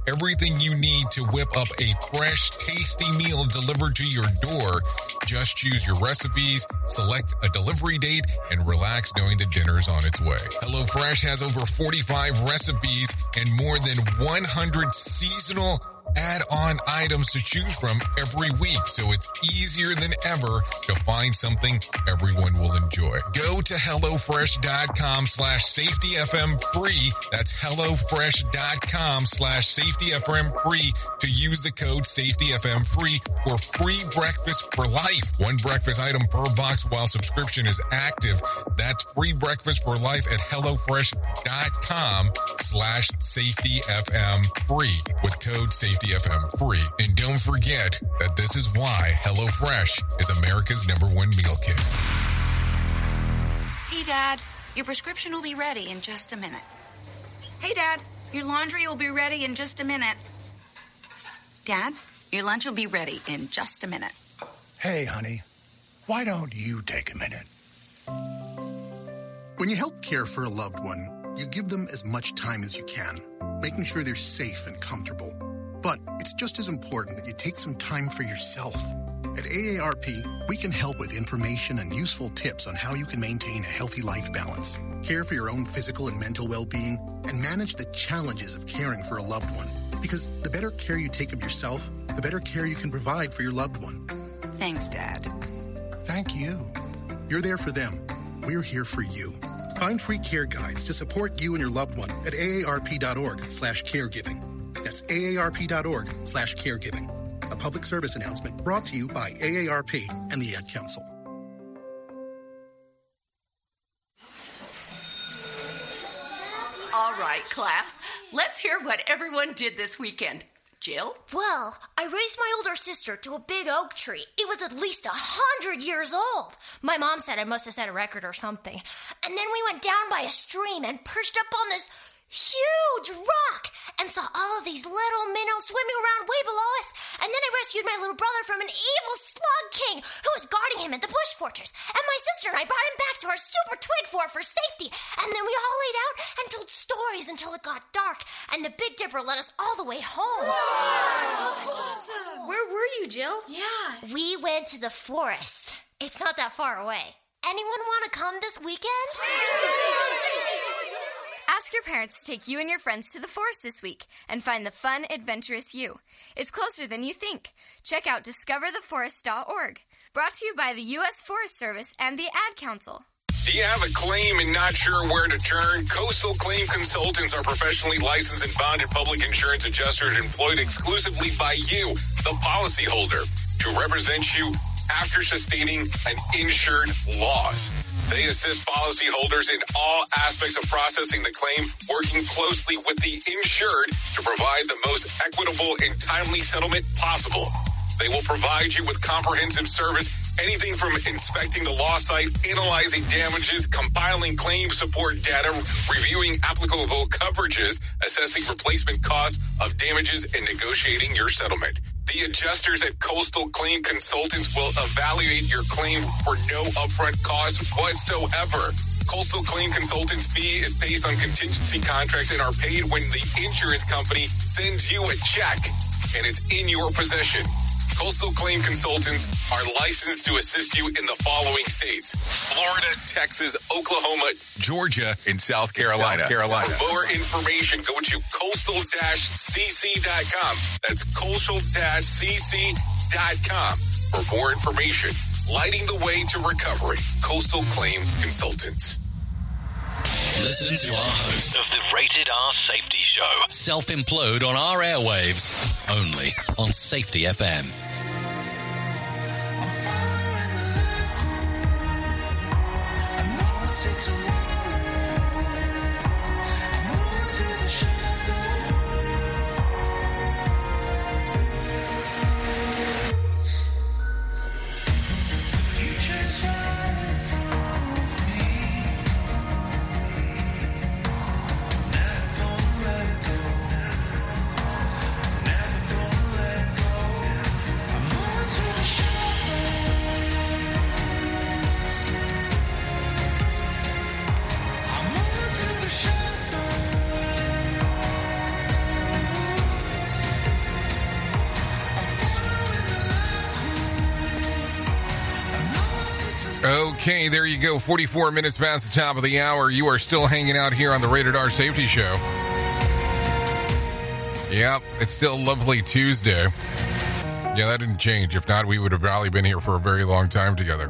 everything you need to whip up a fresh, tasty meal delivered to your door. Just choose your recipes, select a delivery date, and relax knowing that dinner's on its way. HelloFresh has over 45 recipes and more than 100 seasonal add-on items to choose from every week, so it's easier than ever to find something everyone will enjoy. Go to HelloFresh.com/SafetyFM free. That's HelloFresh.com/SafetyFM free to use the code SafetyFM free for free breakfast for life. One breakfast item per box while subscription is active. That's free breakfast for life at HelloFresh.com/SafetyFM free with code SafetyFM free. And don't forget that this is why HelloFresh is America's #1 meal kit. Hey, Dad, your prescription will be ready in just a minute. Hey, Dad, your laundry will be ready in just a minute. Dad, your lunch will be ready in just a minute. Hey, honey, why don't you take a minute? When you help care for a loved one, you give them as much time as you can, making sure they're safe and comfortable. But it's just as important that you take some time for yourself. At AARP, we can help with information and useful tips on how you can maintain a healthy life balance, care for your own physical and mental well-being, and manage the challenges of caring for a loved one. Because the better care you take of yourself, the better care you can provide for your loved one. Thanks, Dad. Thank you. You're there for them. We're here for you. Find free care guides to support you and your loved one at aarp.org/caregiving. That's aarp.org/caregiving. A public service announcement brought to you by AARP and the Ad Council. All right, class. Let's hear what everyone did this weekend. Jill? Well, I raised my older sister to a big oak tree. It was at least 100 years old. My mom said I must have set a record or something. And then we went down by a stream and perched up on this huge rock and saw all of these little minnows swimming around way below us. And then I rescued my little brother from an evil slug king who was guarding him at the bush fortress. And my sister and I brought him back to our super twig fort for safety. And then we all laid out and told stories until it got dark. And the Big Dipper led us all the way home. Wow. Awesome. Where were you, Jill? Yeah. We went to the forest. It's not that far away. Anyone want to come this weekend? Ask your parents to take you and your friends to the forest this week and find the fun, adventurous you. It's closer than you think. Check out discovertheforest.org. Brought to you by the U.S. Forest Service and the Ad Council. Do you have a claim and not sure where to turn? Coastal Claim Consultants are professionally licensed and bonded public insurance adjusters employed exclusively by you, the policyholder, to represent you after sustaining an insured loss. They assist policyholders in all aspects of processing the claim, working closely with the insured to provide the most equitable and timely settlement possible. They will provide you with comprehensive service, anything from inspecting the loss site, analyzing damages, compiling claim support data, reviewing applicable coverages, assessing replacement costs of damages, and negotiating your settlement. The adjusters at Coastal Claim Consultants will evaluate your claim for no upfront cost whatsoever. Coastal Claim Consultants' fee is based on contingency contracts and are paid when the insurance company sends you a check and it's in your possession. Coastal Claim Consultants are licensed to assist you in the following states: Florida, Texas, Oklahoma, Georgia, and South Carolina. For more information, go to coastal-cc.com. That's coastal-cc.com. For more information, lighting the way to recovery. Coastal Claim Consultants. Listen to our host of the Rated R Safety Show. Self-implode on our airwaves. Only on Safety FM. Okay, there you go. 44 minutes past the top of the hour. You are still hanging out here on the Rated R Safety Show. Yep, it's still lovely Tuesday. Yeah, that didn't change. If not, we would have probably been here for a very long time together.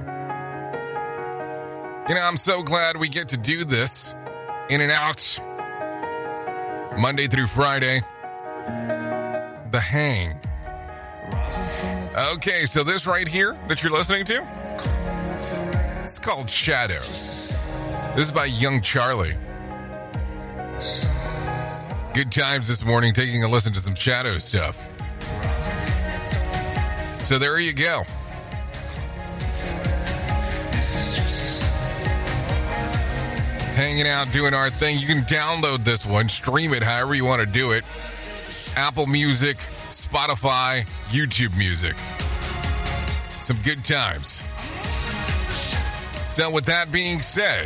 You know, I'm so glad we get to do this in and out Monday through Friday. The Hang. Okay, so this right here that you're listening to, it's called Shadow. This is by Young Charlie. Good times this morning taking a listen to some Shadow stuff. So there you go. Hanging out, doing our thing. You can download this one, stream it however you want to do it. Apple Music, Spotify, YouTube Music. Some good times. So with that being said,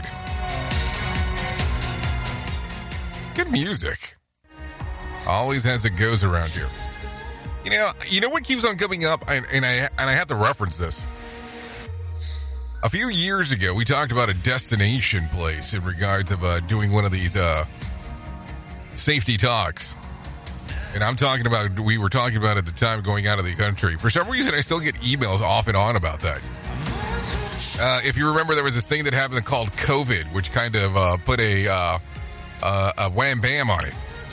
good music always has it goes around here. You know what keeps on coming up, and I have to reference this. A few years ago, we talked about a destination place in regards of doing one of these safety talks. And we were talking about at the time going out of the country. For some reason, I still get emails off and on about that. If you remember, there was this thing that happened called COVID, which kind of put a wham bam on it.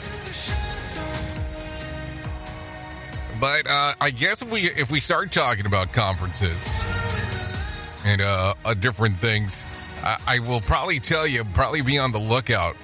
But I guess if we start talking about conferences and different things, I will probably tell you, probably be on the lookout.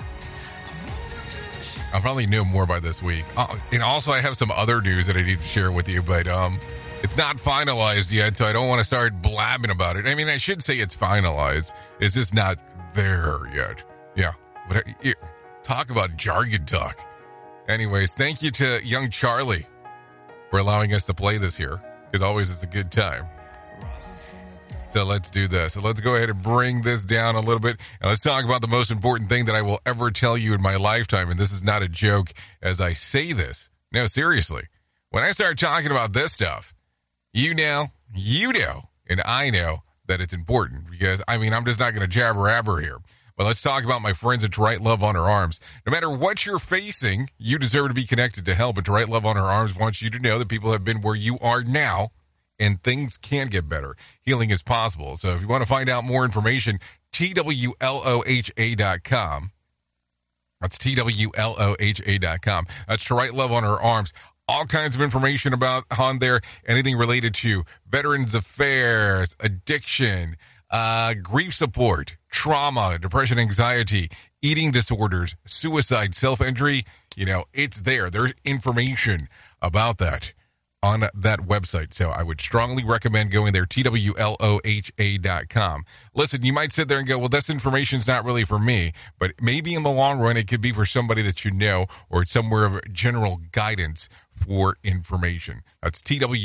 I'll probably know more by this week. And also, I have some other news that I need to share with you, but it's not finalized yet, so I don't want to start blabbing about it. I mean, I should say it's finalized. It's just not there yet. Yeah. But talk about jargon talk. Anyways, thank you to Young Charlie for allowing us to play this here, because always it's a good time. So let's do this. So let's go ahead and bring this down a little bit, and let's talk about the most important thing that I will ever tell you in my lifetime, and this is not a joke as I say this. No, seriously. When I start talking about this stuff, you know, and I know that it's important, because, I mean, I'm just not going to jabber-abber here. But let's talk about my friends at To Right Love on Her Arms. No matter what you're facing, you deserve to be connected to help. And To Right Love on Her Arms wants you to know that people have been where you are now, and things can get better. Healing is possible. So if you want to find out more information, TWLOHA.com. That's TWLOHA.com. That's To Right Love on Her Arms. All kinds of information about on there, anything related to Veterans Affairs, addiction, grief support, trauma, depression, anxiety, eating disorders, suicide, self-injury. You know, it's there. There's information about that on that website. So I would strongly recommend going there, TWLOHA.com. Listen, you might sit there and go, well, this information's not really for me, but maybe in the long run, it could be for somebody that you know, or somewhere of general guidance for information. That's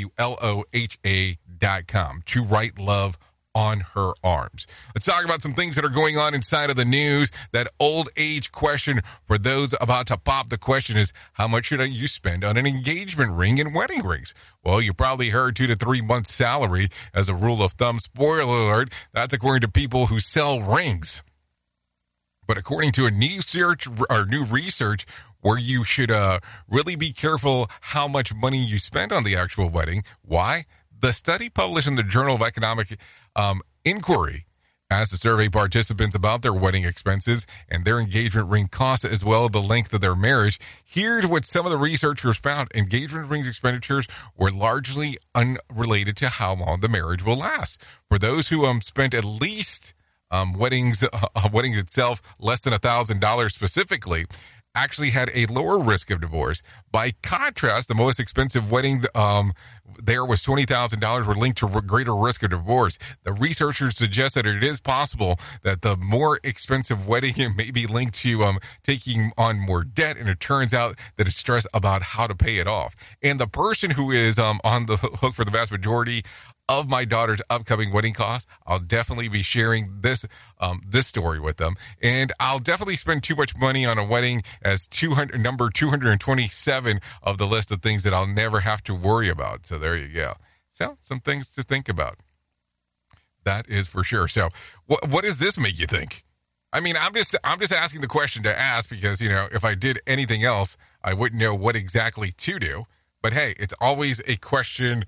TWLOHA.com. To Right Love on Her Arms. Let's talk about some things that are going on inside of the news. That old age question for those about to pop the question is, how much should you spend on an engagement ring and wedding rings? Well, you probably heard 2 to 3 months salary as a rule of thumb. Spoiler alert, that's according to people who sell rings. But according to a new research where you should really be careful how much money you spend on the actual wedding. Why? The study published in the Journal of Economic Inquiry asked the survey participants about their wedding expenses and their engagement ring costs, as well as the length of their marriage. Here's what some of the researchers found. Engagement ring expenditures were largely unrelated to how long the marriage will last. For those who spent at least weddings itself less than $1,000 specifically, actually had a lower risk of divorce. By contrast, the most expensive wedding there was $20,000 were linked to greater risk of divorce. The researchers suggest that it is possible that the more expensive wedding may be linked to taking on more debt, and it turns out that it's stress about how to pay it off. And the person who is on the hook for the vast majority of my daughter's upcoming wedding costs, I'll definitely be sharing this story with them. And I'll definitely spend too much money on a wedding as number 227 of the list of things that I'll never have to worry about. So there you go. So some things to think about. That is for sure. So what does this make you think? I mean, I'm just asking the question to ask because, if I did anything else, I wouldn't know what exactly to do. But hey, it's always a question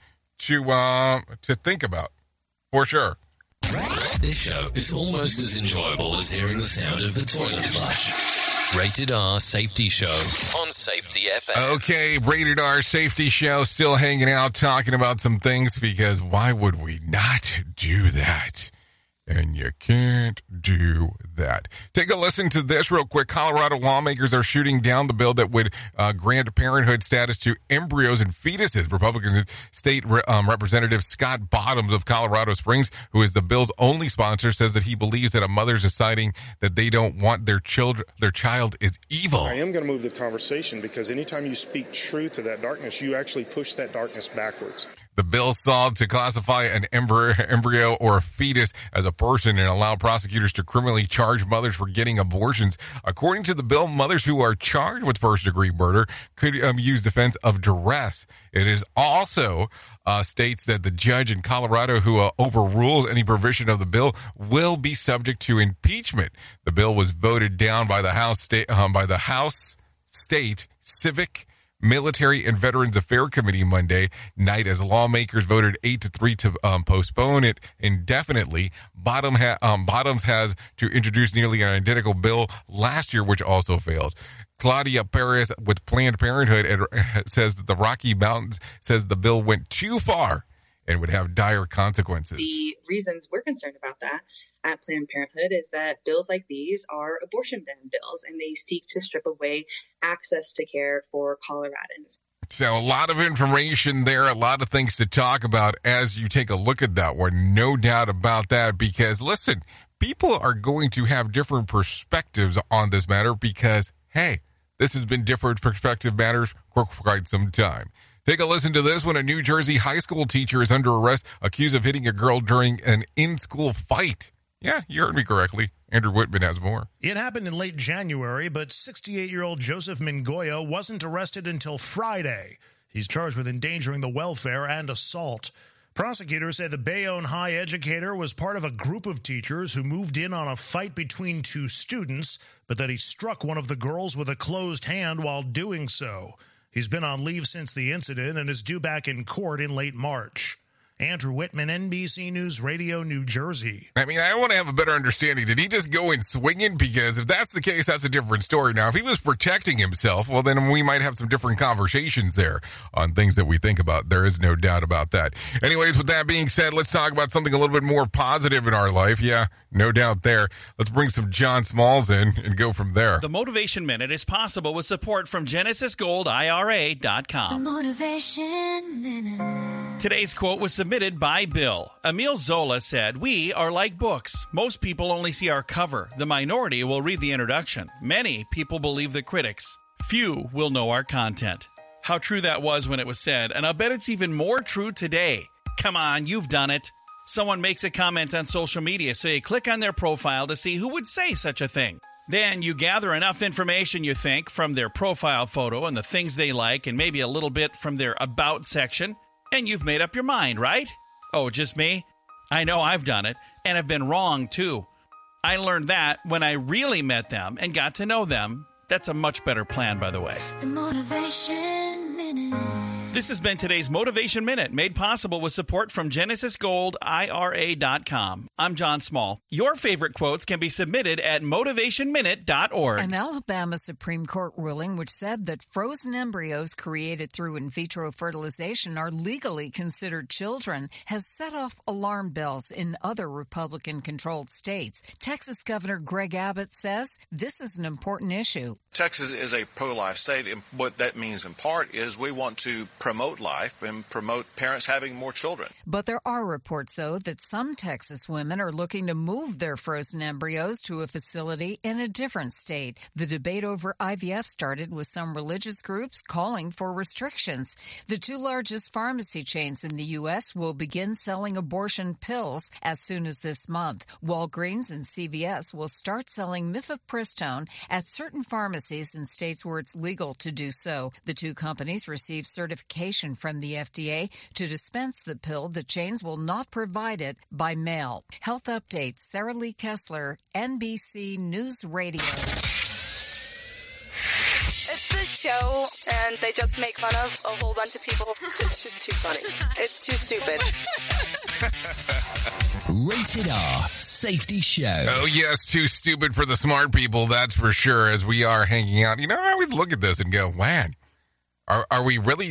to think about, for sure. This show is almost as enjoyable as hearing the sound of the toilet flush. Rated R Safety Show on Safety FM. Okay, Rated R Safety Show, still hanging out, talking about some things, because why would we not do that? And you can't do that. Take a listen to this real quick. Colorado lawmakers are shooting down the bill that would grant parenthood status to embryos and fetuses. Republican State Representative Scott Bottoms of Colorado Springs, who is the bill's only sponsor, says that he believes that a mother's deciding that they don't want their child is evil. I am going to move the conversation because anytime you speak truth to that darkness, you actually push that darkness backwards. The bill sought to classify an embryo or a fetus as a person and allow prosecutors to criminally charge mothers for getting abortions. According to the bill, mothers who are charged with first-degree murder could use defense of duress. It is also states that the judge in Colorado who overrules any provision of the bill will be subject to impeachment. The bill was voted down by the House State Civic, Military and Veterans Affairs Committee Monday night as lawmakers voted 8-3 to postpone it indefinitely. Bottoms has to introduce nearly an identical bill last year, which also failed. Claudia Perez with Planned Parenthood says that the Rocky Mountains says the bill went too far and would have dire consequences. The reasons we're concerned about that at Planned Parenthood is that bills like these are abortion ban bills, and they seek to strip away access to care for Coloradans. So a lot of information there, a lot of things to talk about as you take a look at that one. No doubt about that, because listen, people are going to have different perspectives on this matter because, hey, this has been different perspective matters for quite some time. Take a listen to this when a New Jersey high school teacher is under arrest, accused of hitting a girl during an in-school fight. Yeah, you heard me correctly. Andrew Whitman has more. It happened in late January, but 68-year-old Joseph Mingoya wasn't arrested until Friday. He's charged with endangering the welfare and assault. Prosecutors say the Bayonne High educator was part of a group of teachers who moved in on a fight between two students, but that he struck one of the girls with a closed hand while doing so. He's been on leave since the incident and is due back in court in late March. Andrew Whitman, NBC News Radio, New Jersey. I mean, I want to have a better understanding. Did he just go in swinging? Because if that's the case, that's a different story. Now, if he was protecting himself, well, then we might have some different conversations there on things that we think about. There is no doubt about that. Anyways, with that being said, let's talk about something a little bit more positive in our life. Yeah, no doubt there. Let's bring some John Smalls in and go from there. The Motivation Minute is possible with support from GenesisGoldIRA.com. The Motivation Minute. Today's quote was submitted by Bill. Emile Zola said, "We are like books. Most people only see our cover. The minority will read the introduction. Many people believe the critics. Few will know our content." How true that was when it was said, and I'll bet it's even more true today. Come on, you've done it. Someone makes a comment on social media, so you click on their profile to see who would say such a thing. Then you gather enough information, you think, from their profile photo and the things they like, and maybe a little bit from their About section, and you've made up your mind, right? Oh, just me? I know I've done it, and have been wrong, too. I learned that when I really met them and got to know them. That's a much better plan, by the way. The Motivation Minute. This has been today's Motivation Minute, made possible with support from GenesisGoldIRA.com. I'm John Small. Your favorite quotes can be submitted at motivationminute.org. An Alabama Supreme Court ruling which said that frozen embryos created through in vitro fertilization are legally considered children has set off alarm bells in other Republican-controlled states. Texas Governor Greg Abbott says this is an important issue. Texas is a pro-life state, and what that means in part is we want to promote life and promote parents having more children. But there are reports, though, that some Texas women are looking to move their frozen embryos to a facility in a different state. The debate over IVF started with some religious groups calling for restrictions. The two largest pharmacy chains in the U.S. will begin selling abortion pills as soon as this month. Walgreens and CVS will start selling mifepristone at certain pharmacies in states where it's legal to do so. The two companies receive certification notification from the FDA to dispense the pill. The chains will not provide it by mail. Health Updates, Sarah Lee Kessler, NBC News Radio. It's this show, and they just make fun of a whole bunch of people. It's just too funny. It's too stupid. Rated R Safety Show. Oh, yes, too stupid for the smart people, that's for sure, as we are hanging out. You know, I always look at this and go, man, are we really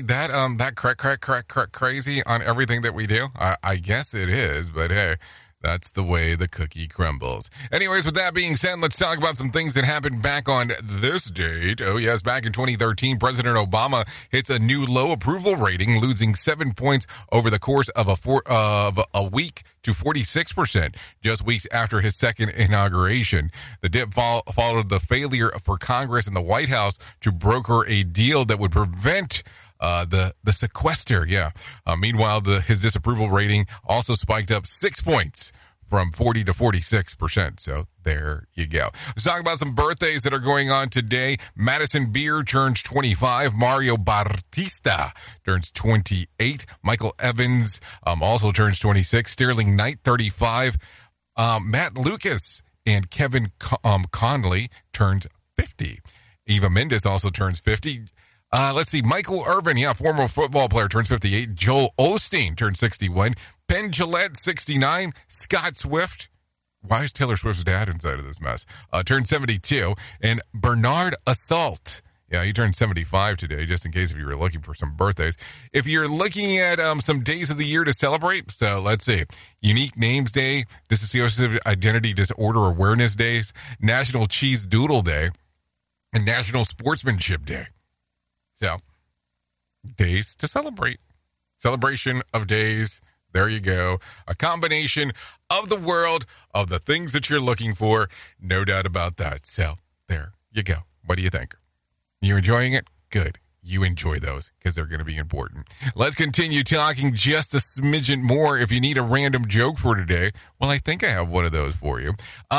that crazy on everything that we do? I guess it is, but hey, that's the way the cookie crumbles. Anyways, with that being said, let's talk about some things that happened back on this date. Oh, yes, back in 2013, President Obama hits a new low approval rating, losing 7 points over the course of a week to 46%, just weeks after his second inauguration. The dip followed the failure for Congress and the White House to broker a deal that would prevent the sequester. Meanwhile, his disapproval rating also spiked up 6 points from 40 to 46%. So there you go. Let's talk about some birthdays that are going on today. Madison Beer turns 25. Mario Bautista turns 28. Michael Evans also turns 26. Sterling Knight, 35. Matt Lucas and Kevin Conley turns 50. Eva Mendes also turns 50. Let's see. Michael Irvin, former football player, turns 58. Joel Osteen turns 61. Penn Jillette, 69. Scott Swift. Why is Taylor Swift's dad inside of this mess? Turned 72. And Bernard Assault. Yeah, he turned 75 today, just in case if you were looking for some birthdays. If you're looking at some days of the year to celebrate, so let's see. Unique Names Day, Dissociative Identity Disorder Awareness Days, National Cheese Doodle Day, and National Sportsmanship Day. So, days to celebrate. Celebration of days. There you go. A combination of the world of the things that you're looking for. No doubt about that. So, there you go. What do you think? You enjoying it? Good. You enjoy those because they're going to be important. Let's continue talking just a smidgen more. If you need a random joke for today, well, I think I have one of those for you.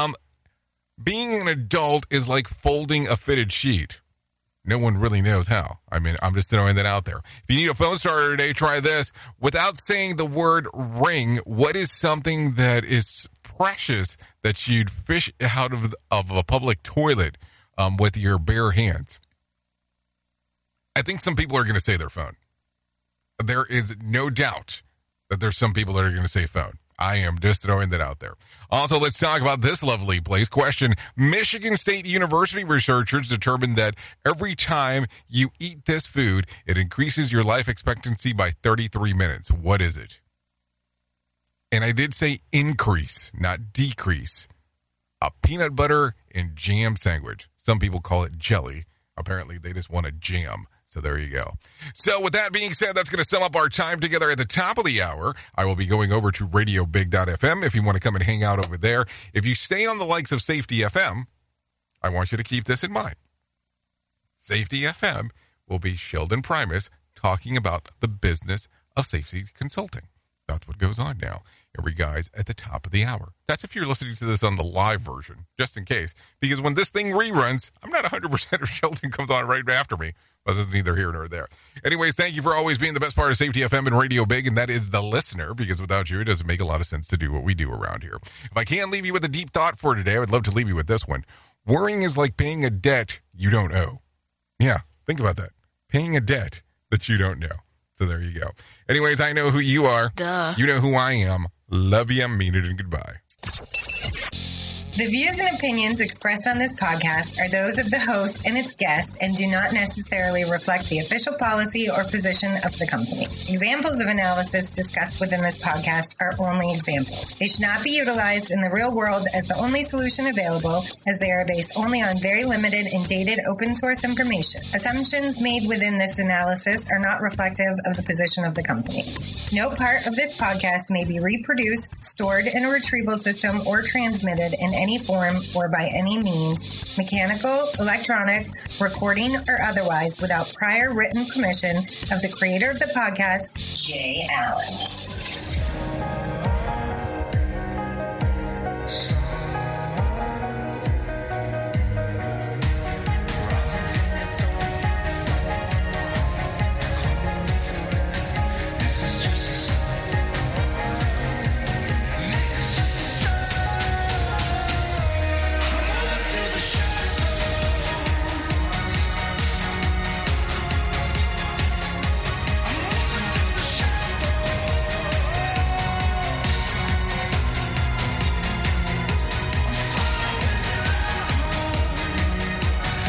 Being an adult is like folding a fitted sheet. No one really knows how. I mean, I'm just throwing that out there. If you need a phone starter today, try this. Without saying the word ring, what is something that is precious that you'd fish out of a public toilet with your bare hands? I think some people are going to say their phone. There is no doubt that there's some people that are going to say phone. I am just throwing that out there. Also, let's talk about this lovely place. Question: Michigan State University researchers determined that every time you eat this food, it increases your life expectancy by 33 minutes. What is it? And I did say increase, not decrease. A peanut butter and jam sandwich. Some people call it jelly. Apparently, they just want a jam. So there you go. So with that being said, that's going to sum up our time together at the top of the hour. I will be going over to RadioBig.fm if you want to come and hang out over there. If you stay on the likes of Safety FM, I want you to keep this in mind. Safety FM will be Sheldon Primus talking about the business of safety consulting. That's what goes on now. Every guy's at the top of the hour. That's if you're listening to this on the live version, just in case. Because when this thing reruns, I'm not 100% if Sheldon comes on right after me. But this is neither here nor there. Anyways, thank you for always being the best part of Safety FM and Radio Big, and that is the listener, because without you, it doesn't make a lot of sense to do what we do around here. If I can leave you with a deep thought for today, I would love to leave you with this one. Worrying is like paying a debt you don't owe. Yeah, think about that. Paying a debt that you don't know. So there you go. Anyways, I know who you are. Duh. You know who I am. Love you, mean it, and goodbye. The views and opinions expressed on this podcast are those of the host and its guest and do not necessarily reflect the official policy or position of the company. Examples of analysis discussed within this podcast are only examples. They should not be utilized in the real world as the only solution available, as they are based only on very limited and dated open source information. Assumptions made within this analysis are not reflective of the position of the company. No part of this podcast may be reproduced, stored in a retrieval system, or transmitted in any form or by any means, mechanical, electronic, recording, or otherwise, without prior written permission of the creator of the podcast, Jay Allen.